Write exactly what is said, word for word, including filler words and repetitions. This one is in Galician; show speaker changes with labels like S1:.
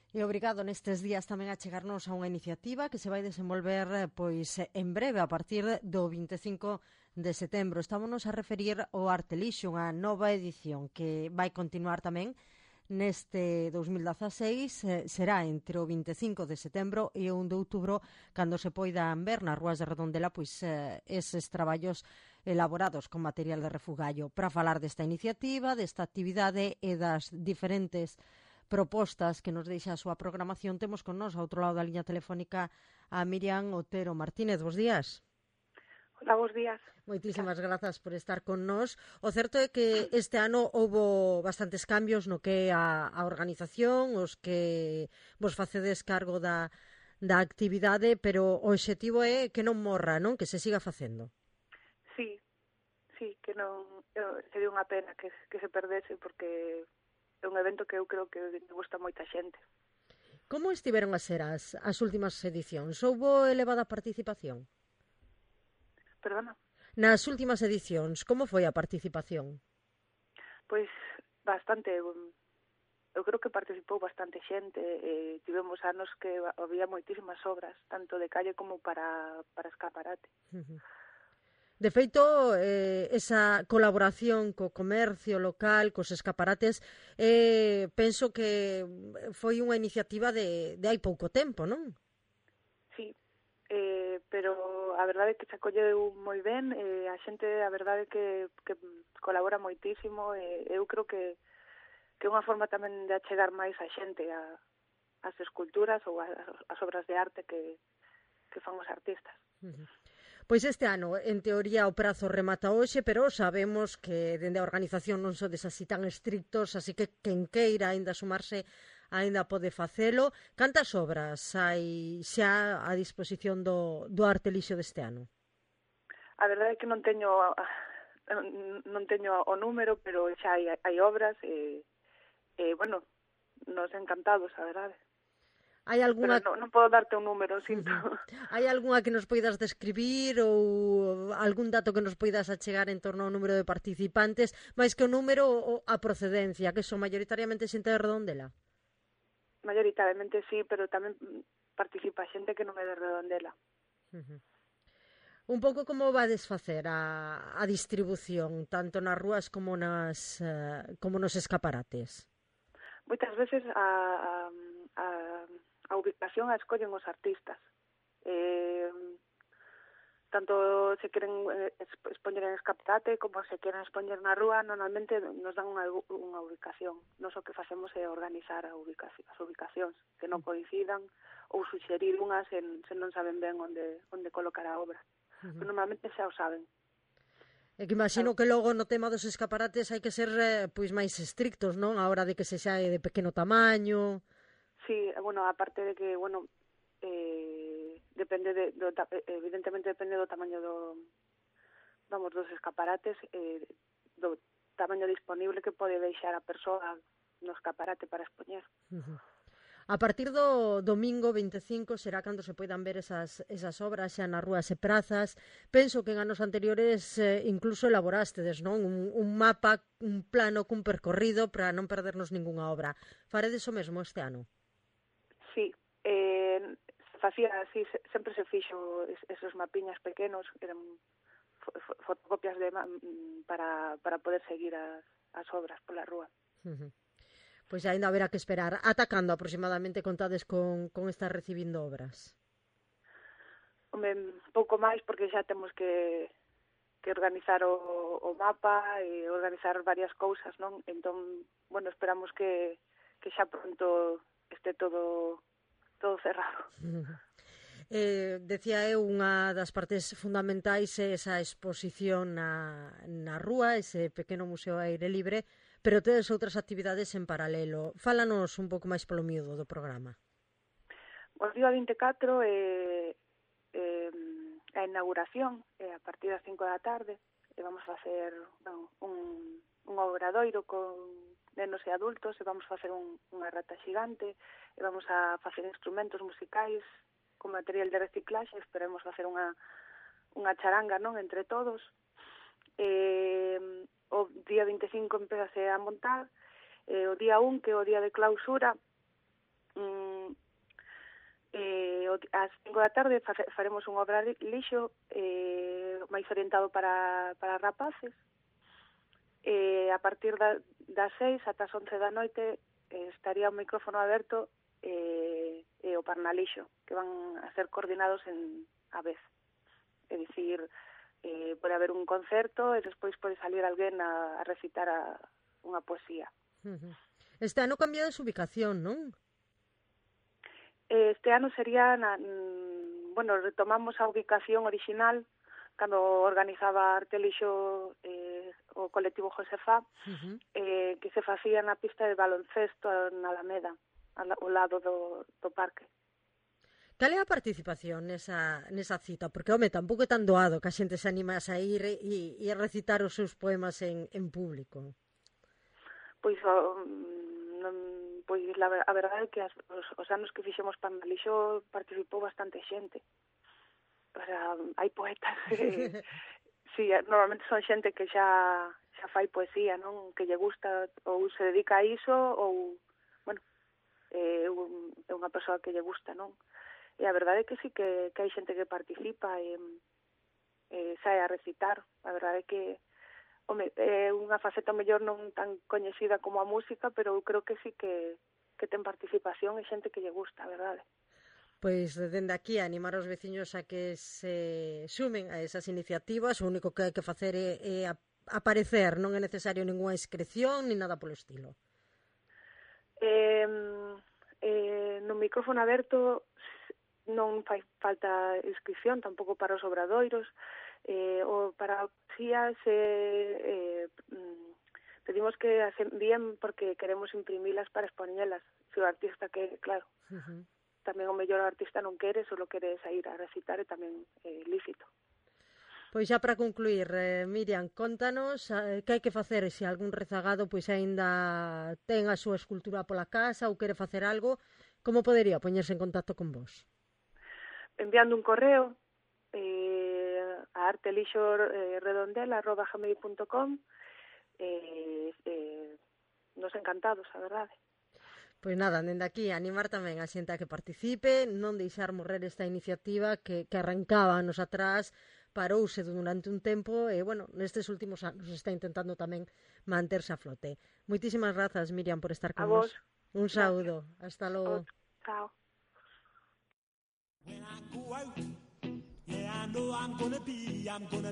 S1: E obrigado nestes días tamén a chegarnos a unha iniciativa que se vai desenvolver pois en breve a partir do vinte e cinco de setembro. Estámonos a referir ao Artelixo, unha nova edición que vai continuar tamén neste dos mil dezaseis, eh, será entre o vinte e cinco de setembro e o un de outubro, cando se poidan ver nas rúas de Redondela pois eh, eses traballos elaborados con material de refugallo. Para falar desta iniciativa, desta actividade e das diferentes propostas que nos deixa a súa programación, temos con nós, ao outro lado da liña telefónica, a Miriam Otero Martínez. Bos días.
S2: Hola, bos días.
S1: Moitísimas grazas por estar con nós. O certo é que este ano houbo bastantes cambios no que é a, a organización, os que vos facedes cargo da, da actividade, pero o obxectivo é que non morra, non? Que se siga facendo.
S2: Sí, sí, que non sería unha pena que, que se perdese, porque é un evento que eu creo que gusta moita xente.
S1: Como estiveron a ser as, as últimas edicións? Houbo elevada participación?
S2: Perdona?
S1: Nas últimas edicións, como foi a participación?
S2: Pois bastante, eu creo que participou bastante xente, e tivemos anos que había moitísimas obras, tanto de calle como para, para escaparate.
S1: Uh-huh. De feito, eh, esa colaboración co comercio local, cos escaparates, eh, penso que foi unha iniciativa de, de hai pouco tempo, non?
S2: Sí, eh, pero a verdade é que se acolleu moi ben, eh, a xente, a verdade é que, que colabora moitísimo, e eu creo que, que é unha forma tamén de achegar máis a xente a, as esculturas ou as, as obras de arte que, que fan os artistas.
S1: Uh-huh. Pois este ano, en teoría, o prazo remata hoxe, pero sabemos que dende a organización non sodes así tan estrictos, así que quen queira aínda sumarse aínda pode facelo. Cantas obras hai xa a disposición do, do Artelixo deste ano?
S2: A verdade é que non teño non teño o número, pero xa hai, hai obras e, e, bueno, nos encantados, a verdade.
S1: Hai algunha...
S2: Pero non, non podo darte un número, sinto.
S1: Uh-huh. Hai algunha que nos poidas describir ou algún dato que nos poidas achegar en torno ao número de participantes, máis que o número ou a procedencia, que son maioritariamente xente de Redondela?
S2: Maioritariamente sí, pero tamén participa xente que non é de Redondela.
S1: Uh-huh. Un pouco como vades facer a, a distribución, tanto nas rúas como nas uh, como nos escaparates?
S2: Moitas veces a, a, a ubicación a escollen os artistas. Eh, tanto se queren expoñer en escaparate como se queren expoñer na rúa, normalmente nos dan unha, unha ubicación. Nos o que facemos é organizar a ubicación, as ubicacións que non coincidan ou suxerir unhas en, se non saben ben onde, onde colocar a obra. Uh-huh. Pero normalmente xa o saben.
S1: É que imagino que logo no tema dos escaparates hai que ser pois máis estrictos, non? A hora de que se xa é de pequeno tamaño.
S2: Sí, bueno, aparte de que, bueno, eh, depende de, do, evidentemente depende do tamaño do, vamos, dos escaparates, eh, do tamaño disponible que pode deixar a persoa no escaparate para expoñer.
S1: Uh-huh. A partir do domingo vinte e cinco será cando se poidan ver esas, esas obras xa nas rúas e prazas. Penso que en anos anteriores eh, incluso elaborástedes, non? Un, un mapa, un plano cun percorrido para non perdernos ningunha obra. Faredes o mesmo este ano?
S2: Sí, eh, se facía así, se, sempre se fixo esos mapiñas pequenos, eran fotocopias de, para, para poder seguir as, as obras pola rúa.
S1: Uh-huh. Pois ainda haberá que esperar. Ata cando aproximadamente contades con, con estar recibindo obras?
S2: Home, pouco máis, porque xa temos que, que organizar o, o mapa e organizar varias cousas, non? Entón, bueno, esperamos que, que xa pronto este todo, todo cerrado.
S1: Eh, decía eu, unha das partes fundamentais é esa exposición na, na rúa, ese pequeno museo a aire libre, pero tedes outras actividades en paralelo. Fálanos un pouco máis polo miúdo do programa.
S2: O día vinte e catro é eh, a inauguración, é a partir das cinco da tarde, e vamos facer bueno, un, un obradoiro con nenos e adultos, e vamos facer un, unha rata xigante, e vamos a facer instrumentos musicais con material de reciclaxe, esperemos facer unha, unha charanga, non, entre todos. Eh, o día vinte e cinco empezase a montar, eh, o día un, que é o día de clausura, mm, eh, ás cinco da tarde faremos un obra lixo eh, máis orientado para, para rapaces. Eh, a partir da, das seis ata as once da noite eh, estaría o micrófono aberto e eh, eh, o Parnalixo, que van a ser coordinados en a vez. É dicir, eh, pode haber un concerto e despois pode salir alguén a, a recitar a, unha poesía.
S1: Uh-huh. Este ano cambia de ubicación, non?
S2: Este ano sería, na, bueno, retomamos a ubicación original cando organizaba Artelixo eh, o colectivo Josefa, uh-huh. eh, que se facía na pista de baloncesto na Alameda, ao lado do, do parque.
S1: Cal é a participación nesa, nesa cita? Porque, home, tampouco é tan doado que a xente se anima a sair e, e a recitar os seus poemas en, en público.
S2: Pois, o, non, pois la, a verdade é que as, os, os anos que fixemos Parnalixo participou bastante xente. O sea, hai poetas que, sí, normalmente son xente que xa, xa fai poesía, non? Que lle gusta ou se dedica a iso ou, bueno, é, un, é unha persoa que lle gusta, non? E a verdade é que sí que, que hai xente que participa e, e sae a recitar. A verdade é que home, é unha faceta mellor non tan coñecida como a música, pero eu creo que sí que, que ten participación e xente que lle gusta, a verdade.
S1: Pois, dende aquí, animar os veciños a que se sumen a esas iniciativas. O único que hai que facer é, é aparecer, non é necesario ninguna inscripción ni nada polo estilo.
S2: Eh, eh, no micrófono aberto non fai falta inscripción, tampouco para os obradoiros. Eh, o para a poesía se eh, pedimos que as envíen porque queremos imprimilas para expoñelas. Se o artista que, claro, uh-huh. tamén o mellor artista non quere, solo quere sair a recitar e tamén é eh, lícito.
S1: Pois xa para concluir, eh, Miriam, contanos eh, que hai que facer se algún rezagado pois aínda ten a súa escultura pola casa ou quere facer algo, como podería poñerse en contacto con vos?
S2: Enviando un correo eh, a artelixo redondela arroba gmail punto com eh, eh, nos encantados, a verdade.
S1: Pois nada, dende aquí animar tamén a xente a que participe, non deixar morrer esta iniciativa que, que arrancaba anos atrás, parouse durante un tempo e, bueno, nestes últimos anos está intentando tamén manterse a flote. Moitísimas grazas, Miriam, por estar con nos. Un saúdo. Hasta logo.
S2: Chao.
S3: When I go out, yeah, I know I'm gonna be, I'm gonna